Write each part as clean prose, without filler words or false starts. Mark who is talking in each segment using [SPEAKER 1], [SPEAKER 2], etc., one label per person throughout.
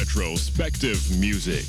[SPEAKER 1] Retrospective Music.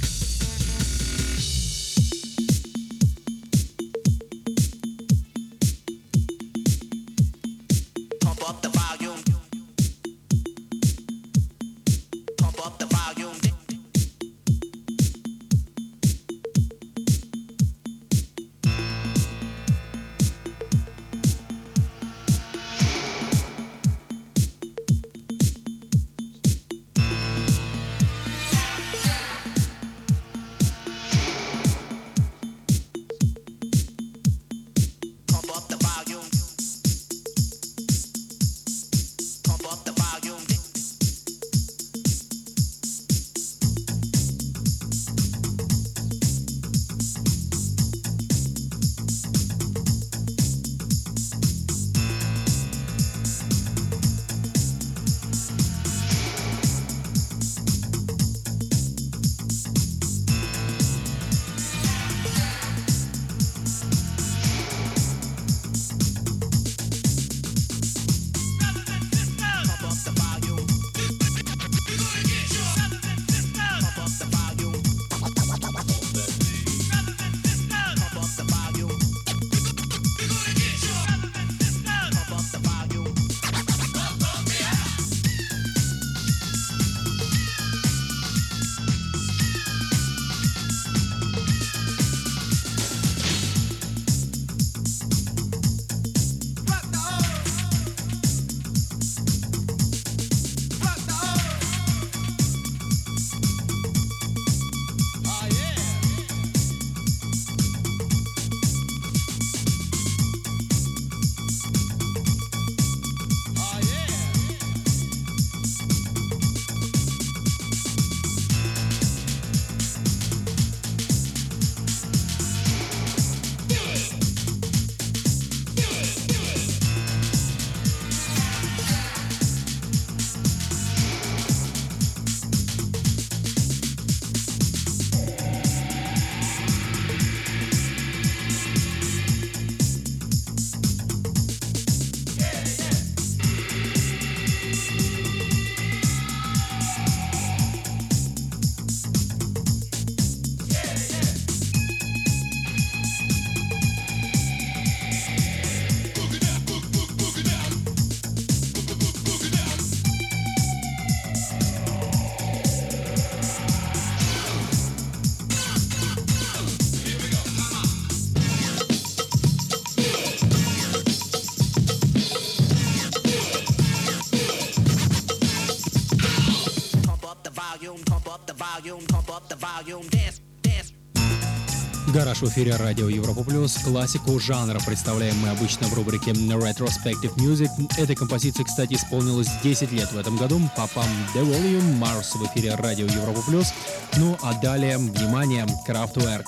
[SPEAKER 2] Гараж в эфире радио Европа Плюс. Классику жанра представляем мы обычно в рубрике Retrospective Music. Этой композиции, кстати, исполнилось 10 лет в этом году. Попам The Volume, Mars в эфире радио Европа Плюс. Ну а далее, внимание, Kraftwerk.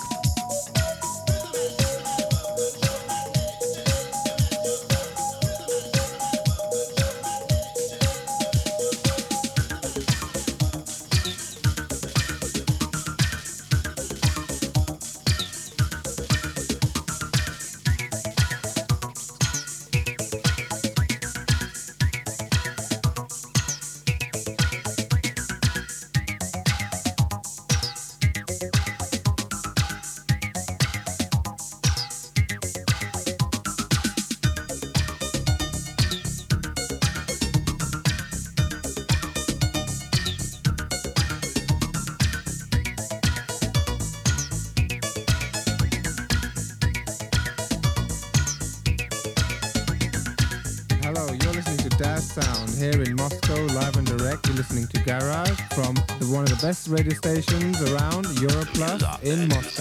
[SPEAKER 3] Sound here in Moscow, live and direct. You're listening to Garage from one of the best radio stations around, Europe Plus in Moscow.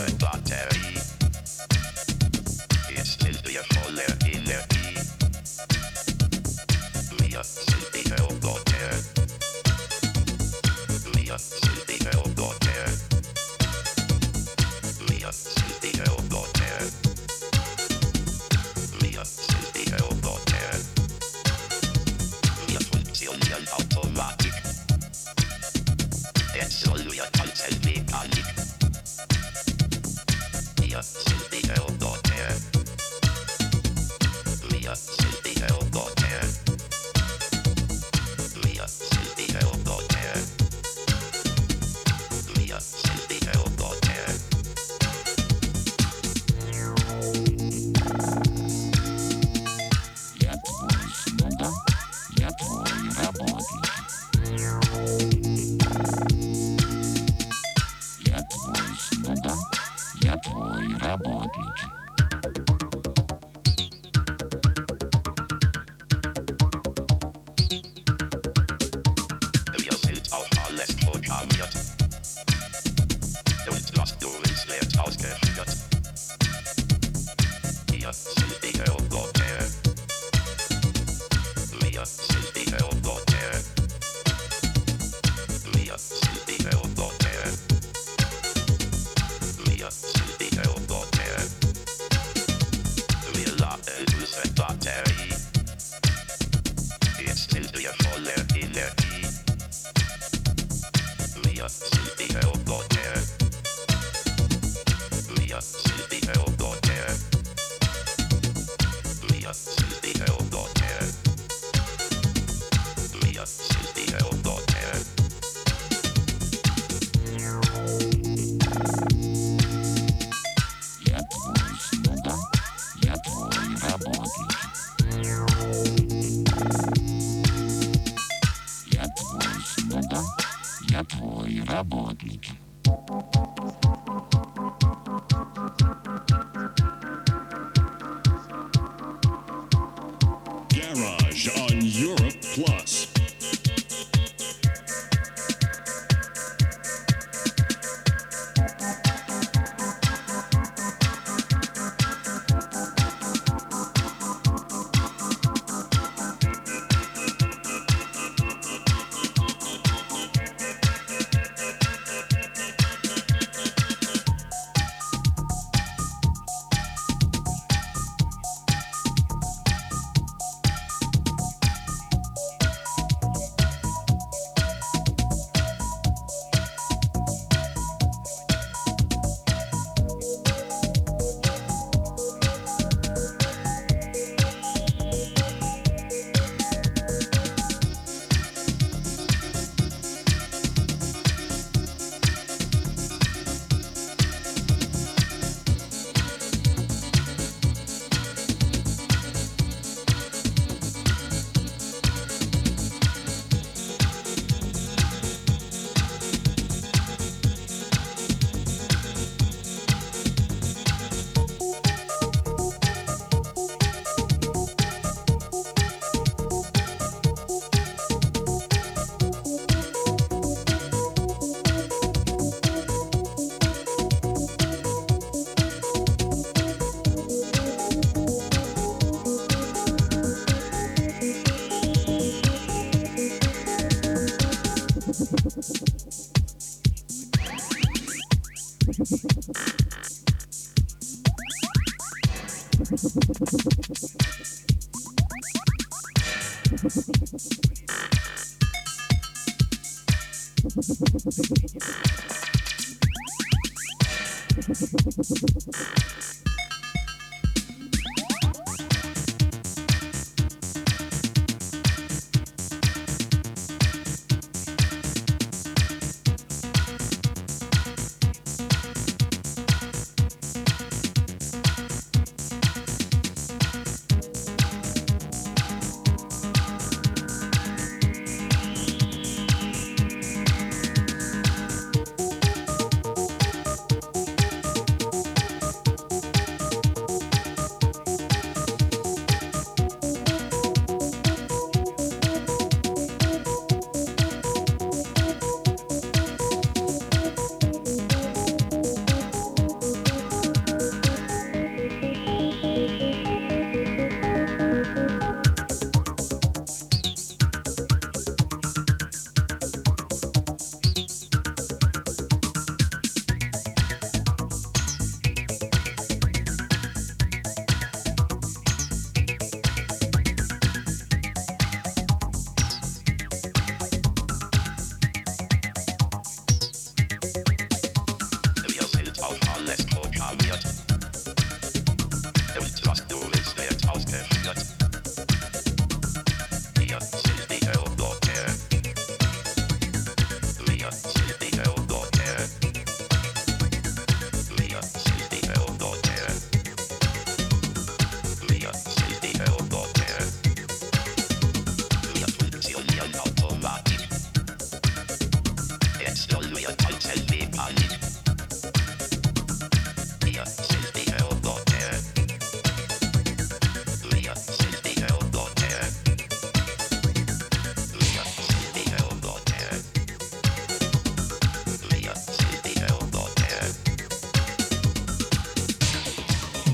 [SPEAKER 1] Garage on Europe Plus.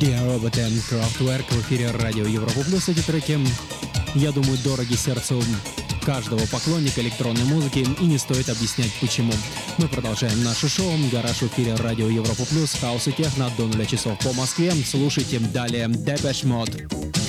[SPEAKER 2] Dear Robot and Kraftwerk в эфире радио Европа Плюс. Эти треки, я думаю, дороги сердцу каждого поклонника электронной музыки, и не стоит объяснять почему. Мы продолжаем наше шоу. Гараж в эфире радио Европа Плюс. Хаос и техно до 0 часов по Москве. Слушайте далее Depeche Mode.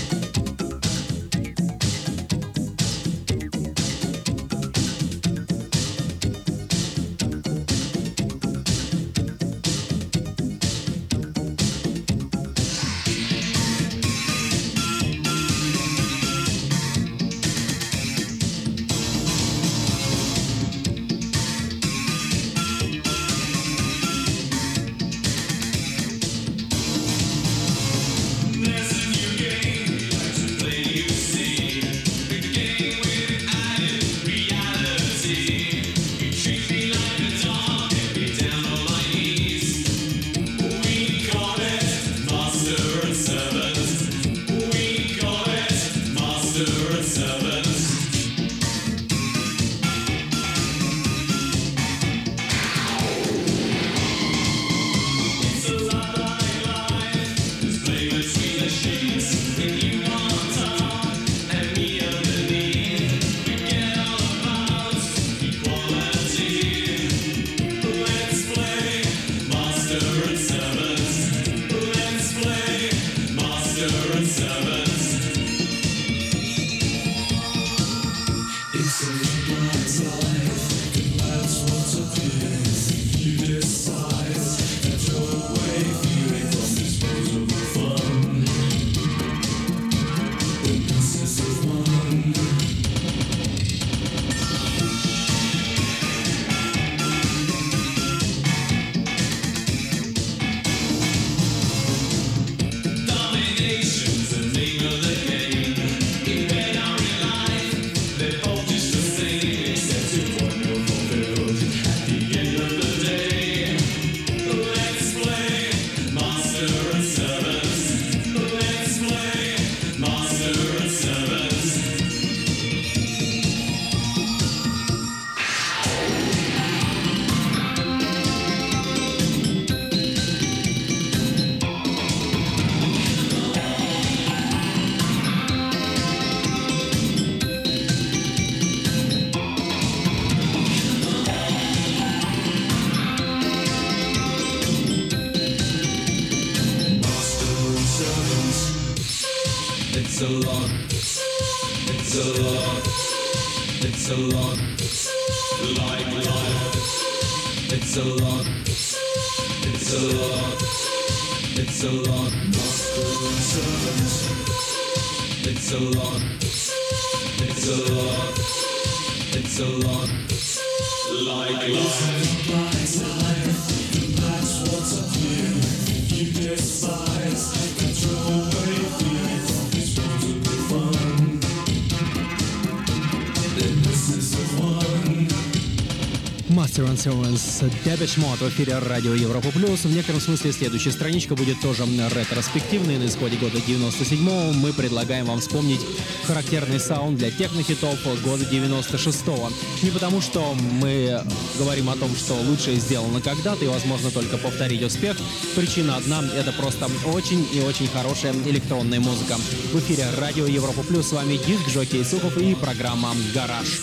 [SPEAKER 2] Master and Servants, Depeche Mode в эфире радио Европа Плюс. В некотором смысле следующая страничка будет тоже ретроспективной. На исходе года 97-го мы предлагаем вам вспомнить характерный саунд для технохитов года 96-го. Не потому, что мы говорим о том, что лучшее сделано когда-то и, возможно, только повторить успех. Причина одна — это просто очень и очень хорошая электронная музыка. В эфире радио Европа Плюс. С вами диск-жокей Сухов и программа «Гараж».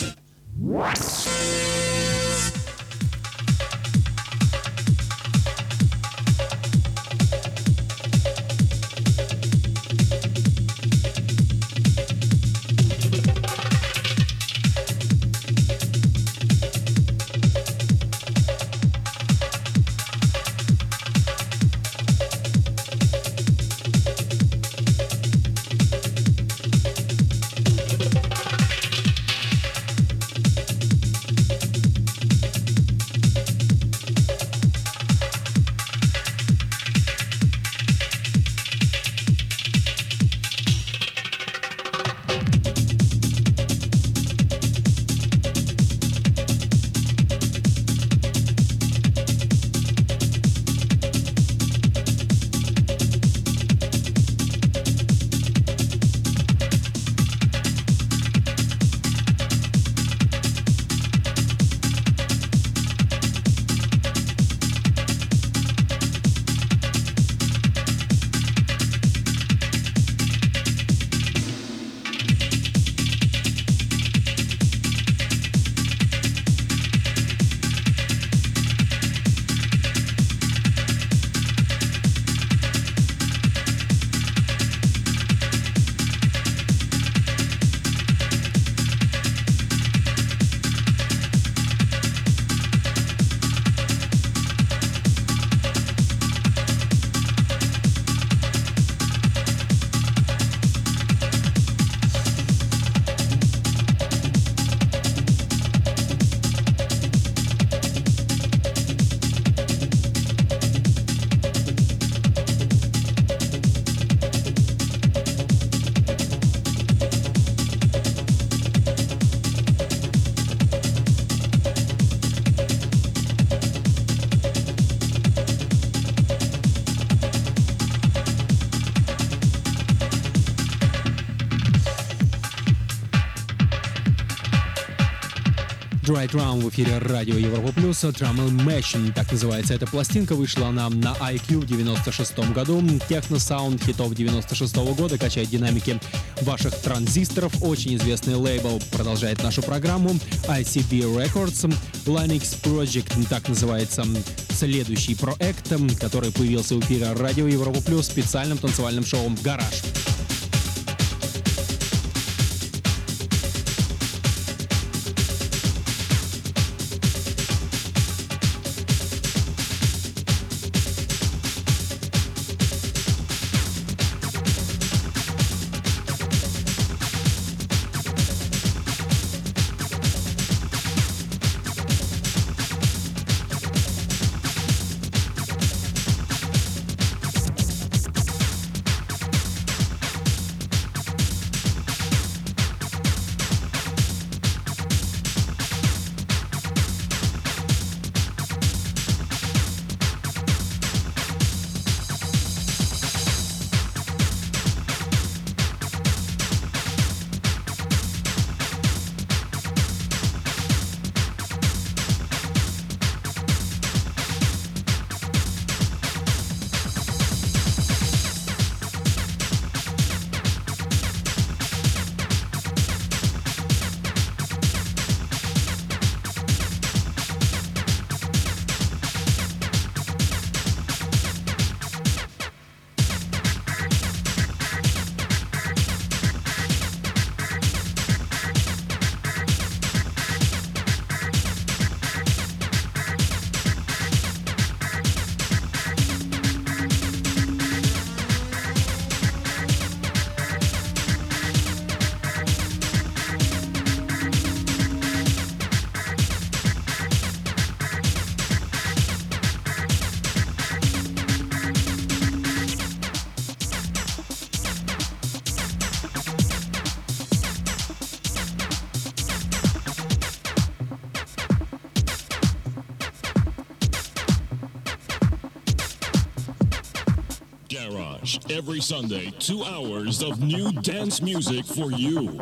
[SPEAKER 2] Dry Drum в эфире радио Европа Плюс. Drum Machine, так называется эта пластинка. Вышла она на IQ в 96 году. Техно-саунд хитов 96 года качает динамики ваших транзисторов. Очень известный лейбл продолжает нашу программу. ICB Records. Linux Project, так называется следующий проект, который появился в эфире радио Европа Плюс специальным танцевальным шоу «Гараж».
[SPEAKER 1] Garage, every Sunday, 2 hours of new dance music for you.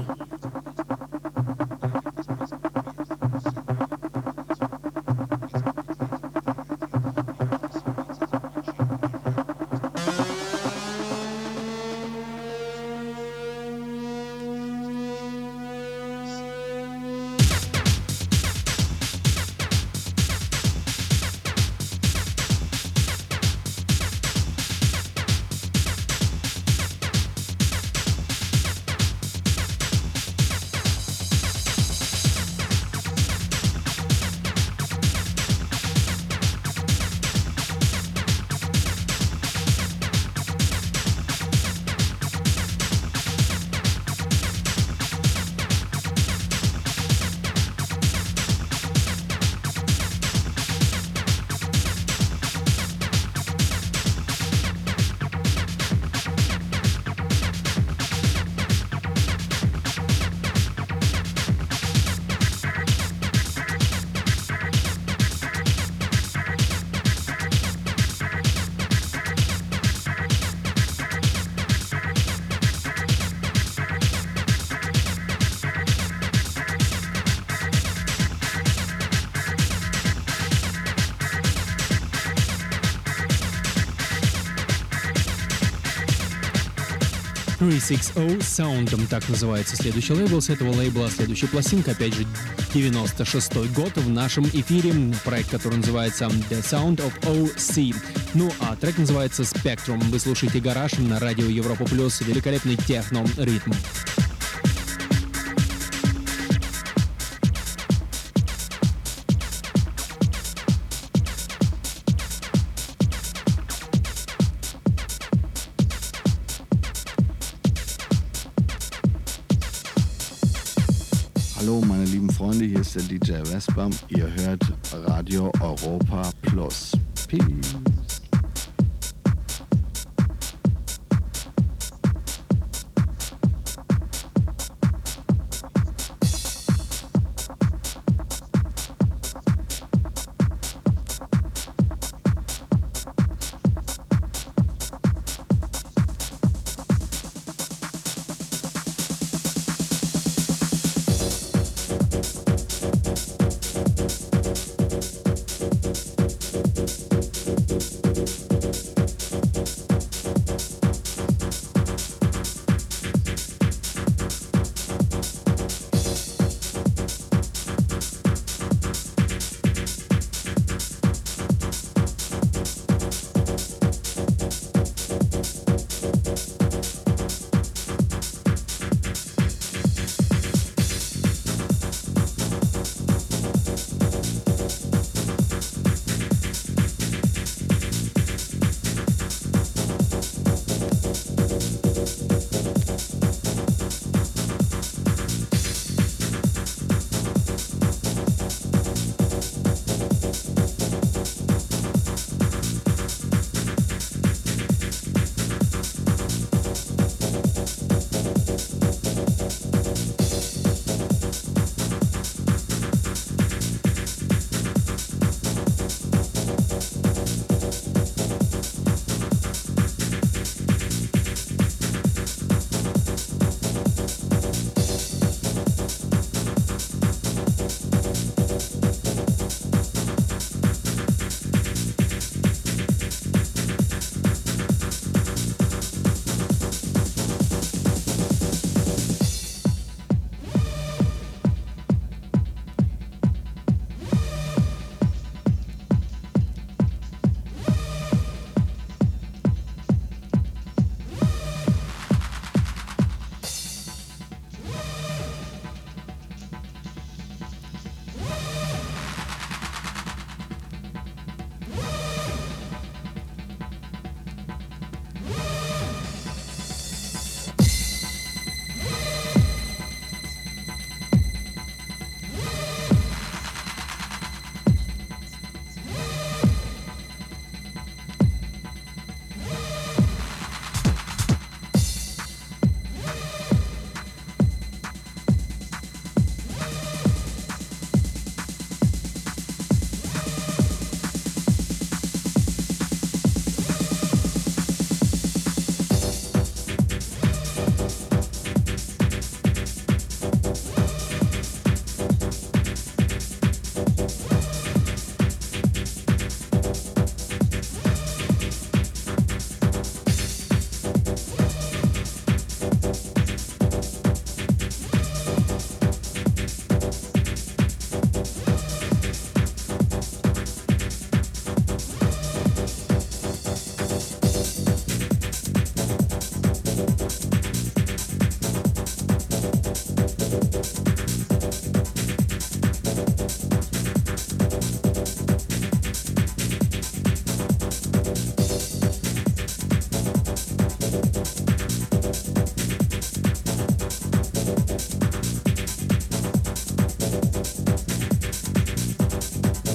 [SPEAKER 2] .360 Sound, так называется следующий лейбл. С этого лейбла следующая пластинка, опять же, 96-й год в нашем эфире. Проект, который называется The Sound of OC. Ну, а трек называется Spectrum. Вы слушаете «Гараж» на радио Европа Плюс. Великолепный техно-ритм.
[SPEAKER 4] Hallo meine lieben Freunde, hier ist der DJ Vespa. Ihr hört Radio Europa Plus. Peace.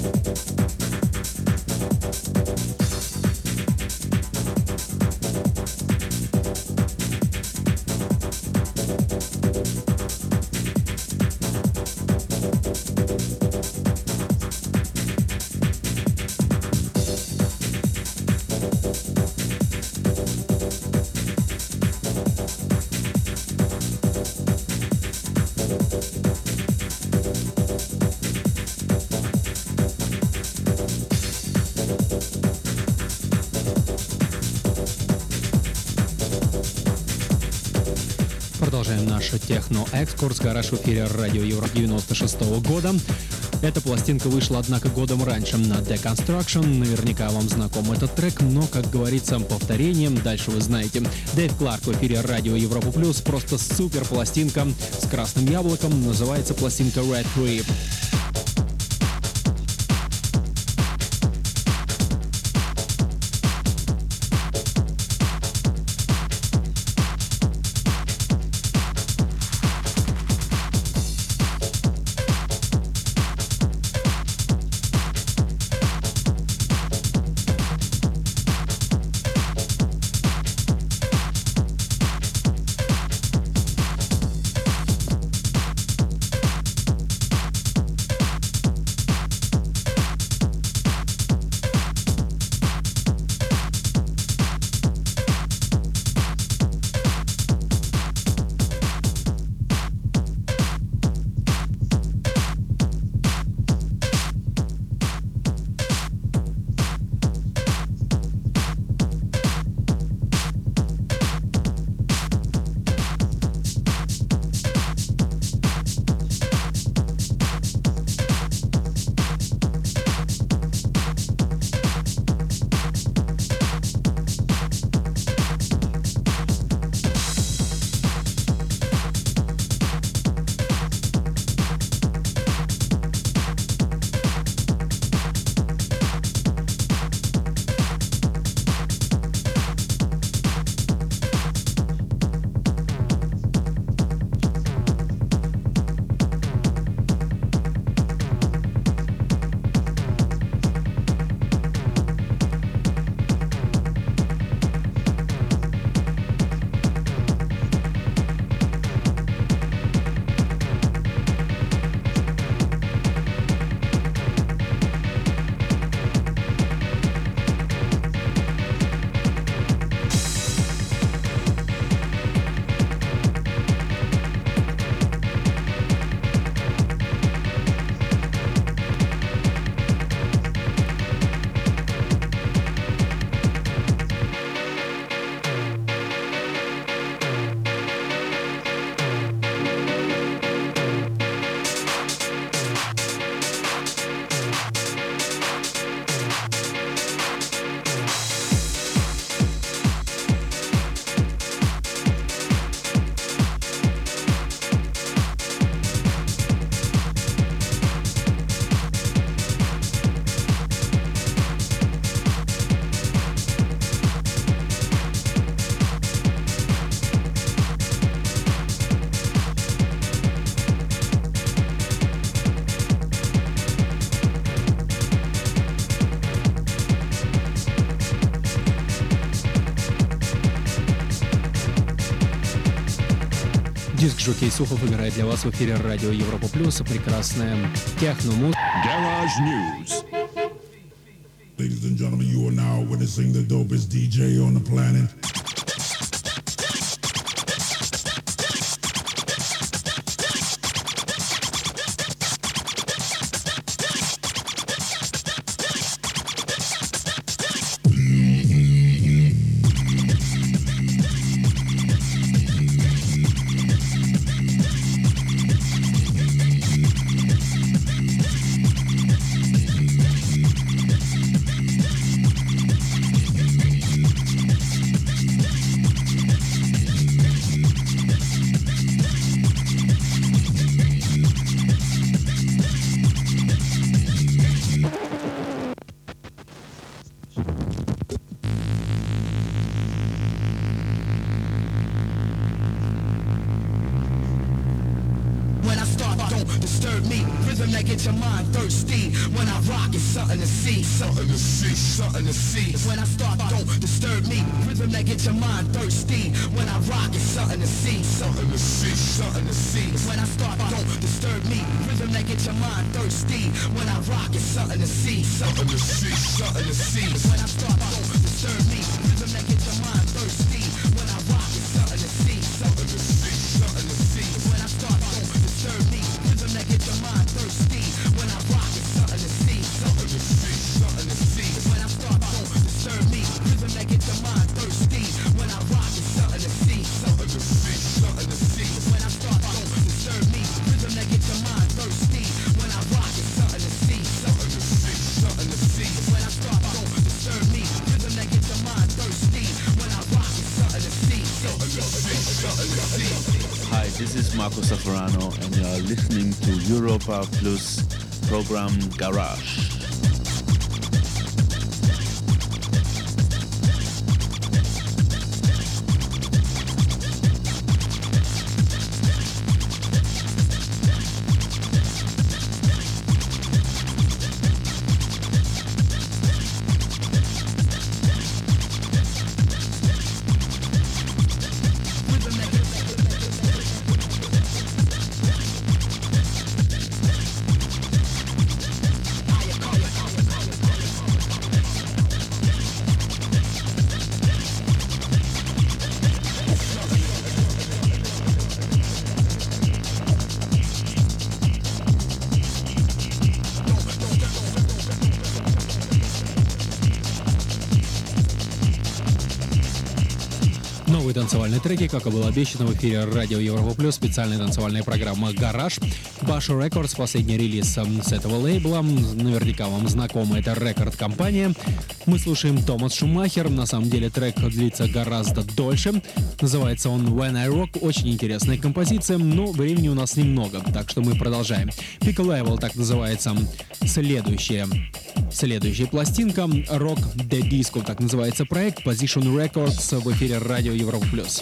[SPEAKER 2] Продолжаем наш техно-экскурс. Гараж в эфире радио Европа 96 года. Эта пластинка вышла, однако, годом раньше на Deconstruction. Наверняка вам знаком этот трек, но, как говорится, повторением. Дальше вы знаете. Дэйв Кларк в эфире радио Европа Плюс. Просто супер пластинка с красным яблоком. Называется пластинка Red Creep. Диск Жокей Сухов играет для вас в эфире радио Европа Плюс. Прекрасная техно-музыка.
[SPEAKER 1] Garage News.
[SPEAKER 5] Ladies and gentlemen, you are now witnessing the dopest DJ on the planet.
[SPEAKER 6] When I start, don't disturb me. Rhythm that gets your mind thirsty. When I rock, it's something to see. Something to see, something to see. When I start, don't disturb me. Rhythm that get your mind thirsty. When I rock, it's something to see. Something to see, something to see. When I start, don't disturb me. Rhythm that get your mind thirsty. When I rock, it's something to see. Something to see, something to see. When I start, don't disturb me. Rhythm that get your mind thirsty. When I rock, it's something to see. Something to see, something to see. When I start, don't disturb me. Rhythm that get your mind thirsty. When I rock, it's something to see. Something to see, something to see. When I start, don't disturb me. Rhythm that get your mind thirsty. When I rock, it's something to see. Something to see, something to see. When I start, don't disturb me. Rhythm that get your mind thirsty. When I rock, it's something to see. Something to see, something to see. When I start, don't disturb me. Rhythm that get your mind thirsty. When I rock, it's something to see. Something to see, something to see.
[SPEAKER 4] Hi, this is Marco Safrano, and you are listening to Europa Plus program Garage.
[SPEAKER 2] Новые танцевальные треки, как и было обещано в эфире радио Европа Плюс, специальная танцевальная программа «Гараж». Bash Records, последний релиз с этого лейбла. Наверняка вам знакома эта рекорд-компания. Мы слушаем Томас Шумахер. На самом деле трек длится гораздо дольше. Называется он When I Rock. Очень интересная композиция, но времени у нас немного, так что мы продолжаем. Pick a Level, так называется следующая пластинка. Rock the Disco, так называется проект. Position Records в эфире радио Европа Плюс.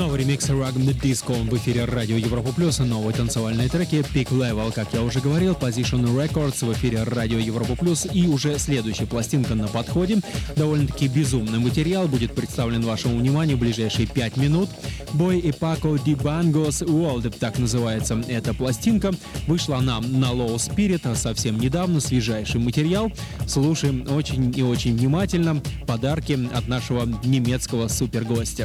[SPEAKER 2] Новый ремикс Rag the Disco в эфире радио Европа Плюс. Новые танцевальные треки Peak Level, как я уже говорил, Position Records в эфире радио Европа Плюс. И уже следующая пластинка на подходе. Довольно-таки безумный материал будет представлен вашему вниманию в ближайшие 5 минут. Boy и Paco Di Bangos World, так называется эта пластинка. Вышла она на Low Spirit совсем недавно, свежайший материал. Слушаем очень и очень внимательно. Подарки от нашего немецкого супергостя.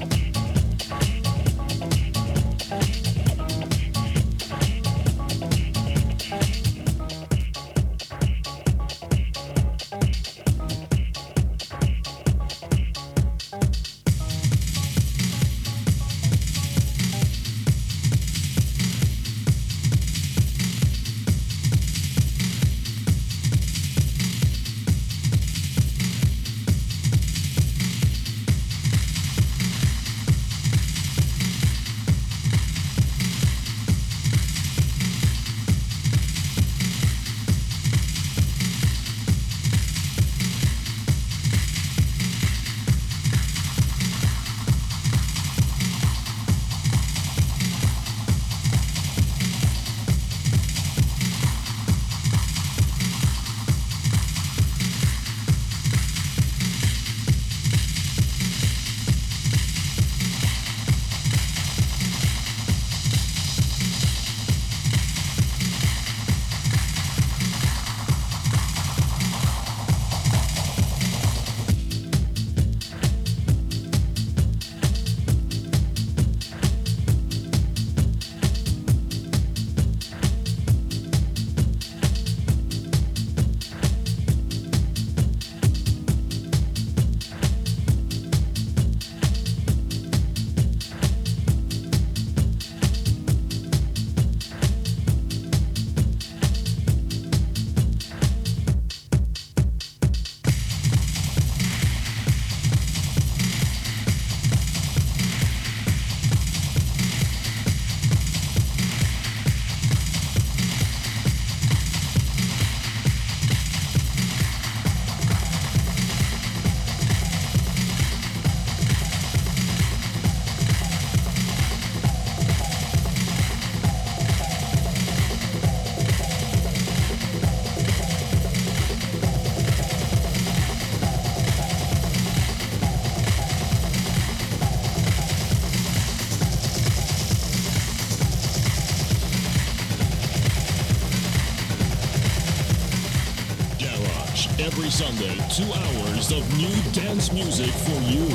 [SPEAKER 1] Every Sunday, 2 hours of new dance music for you.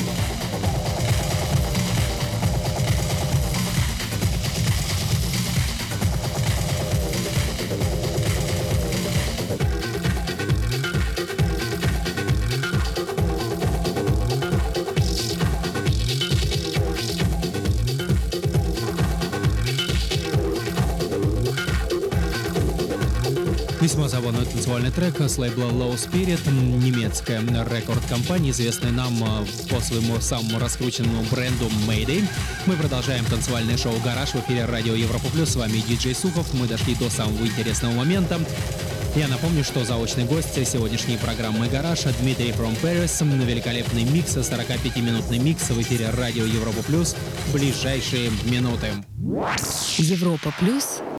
[SPEAKER 2] Весьма забавный танцевальный трек с лейбла Low Spirit, немецкая рекорд-компания, известная нам по своему самому раскрученному бренду Mayday. Мы продолжаем танцевальное шоу «Гараж» в эфире радио Европа Плюс. С вами диджей Сухов. Мы дошли до самого интересного момента. Я напомню, что заочный гость сегодняшней программы «Гараж» Дмитрий from Paris. Великолепный микс, 45-минутный микс в эфире радио Европа Плюс в ближайшие минуты.
[SPEAKER 7] Европа Плюс